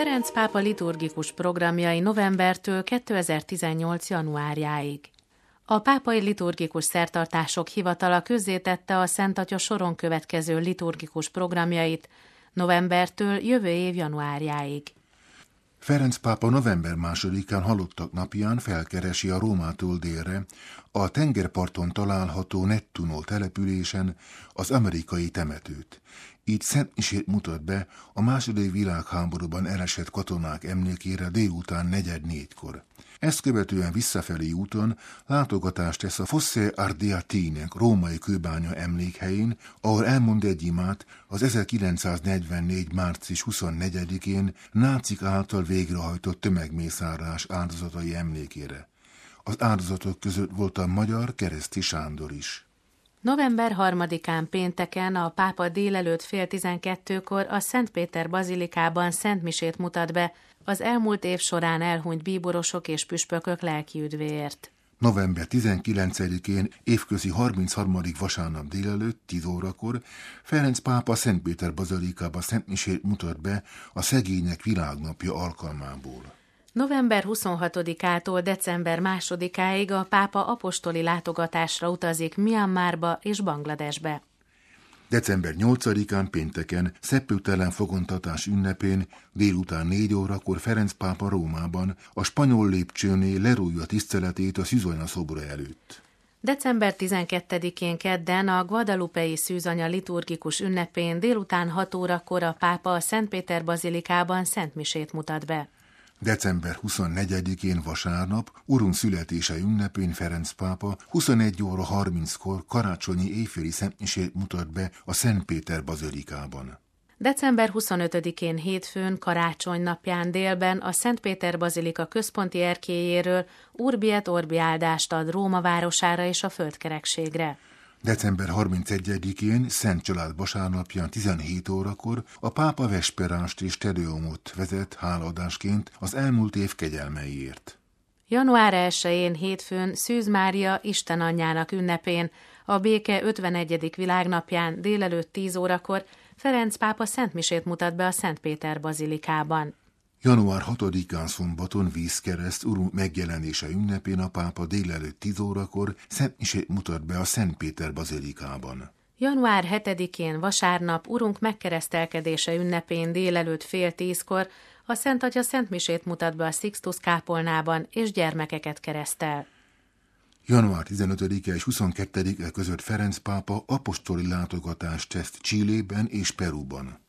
Ferenc pápa liturgikus programjai novembertől 2018. januárjáig. A pápai liturgikus szertartások hivatala közzétette a Szent Atya soron következő liturgikus programjait novembertől jövő év januárjáig. Ferenc pápa november 2-án halottak napján felkeresi a Rómától délre, a tengerparton található Nettuno településen az amerikai temetőt. Így szentmisét mutat be a II. Világháborúban elesett katonák emlékére délután 3:45-kor. Ezt követően visszafelé úton látogatást tesz a Fosse Ardeatine római kőbánya emlékhelyén, ahol elmond egy imát az 1944. március 24-én nácik által végrehajtott tömegmészárlás áldozatai emlékére. Az áldozatok között volt a magyar Kereszti Sándor is. November 3-án pénteken a pápa délelőtt 11:30-kor a Szent Péter bazilikában szentmisét mutat be az elmúlt év során elhunyt bíborosok és püspökök lelkiüdvéért. November 19-én évközi 33. vasárnap délelőtt 10 órakor Ferenc pápa Szent Péter bazilikába szentmisét mutat be a Szegények Világnapja alkalmából. November 26-ától december 2-áig a pápa apostoli látogatásra utazik Myanmarba és Bangladesbe. December 8-án pénteken szeppőtelen fogantatás ünnepén délután 4 órakor Ferenc pápa Rómában a spanyol lépcsőnél lerújja tiszteletét a szűzanya szobra előtt. December 12-én kedden a guadalupei szűzanya liturgikus ünnepén délután 6 órakor a pápa a Szent Péter bazilikában szentmisét mutat be. December 24-én vasárnap, Urunk születése ünnepén Ferenc pápa 21:30-kor karácsonyi éjféli szentmisét mutat be a Szent Péter bazilikában. December 25-én hétfőn, karácsony napján délben a Szent Péter bazilika központi erkélyéről Urbi et Orbi áldást ad Róma városára és a földkerekségre. December 31-én, Szent Család vasárnapján 17 órakor a pápa vesperást és tedeumot vezet hálaadásként az elmúlt év kegyelmeiért. Január 1-én hétfőn Szűz Mária Isten anyjának ünnepén, a béke 51. világnapján délelőtt 10 órakor Ferenc pápa szentmisét mutat be a Szent Péter bazilikában. Január 6-án szombaton vízkereszt Urunk megjelenése ünnepén a pápa délelőtt 10 órakor szentmisét mutat be a Szent Péter bazilikában. Január 7-én vasárnap Urunk megkeresztelkedése ünnepén délelőtt 9:30-kor a Szent Atya szentmisét mutat be a Sixtus kápolnában és gyermekeket keresztel. Január 15-e és 22-e között Ferenc pápa apostoli látogatást tesz Chilében és Peruban.